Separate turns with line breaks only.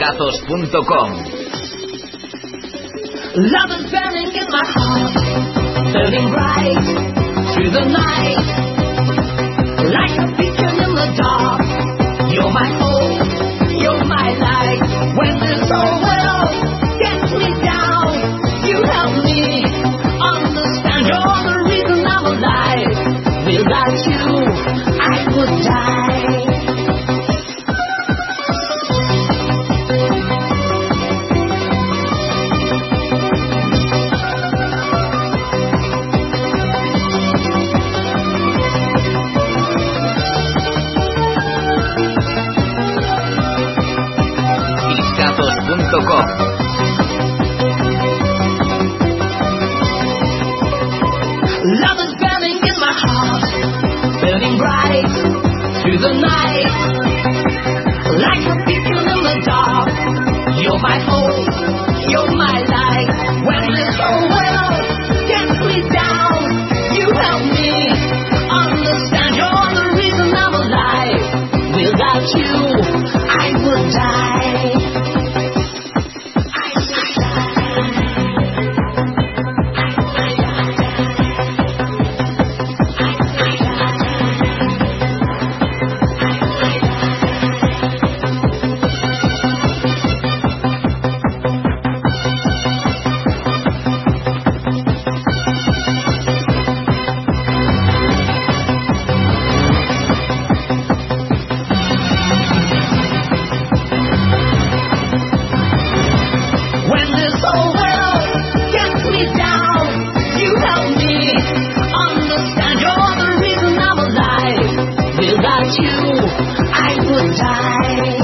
Discazos.com.
Love is burning in my heart, burning bright through the night, like a beacon in the dark. You're my hope, you're my light. When this whole world gets me down, you help me understand. You're the reason I'm alive. Without you, I would die.
Discazos.com.
Love is burning in my heart, burning bright through the night, like a beacon in the dark. You're my hope, you're my light. When this whole world gets me down, you help me understand. You're the reason I'm alive. Without you, I would die. When this whole world gets me down, you help me understand. You're the reason I'm alive. Without you, I would die.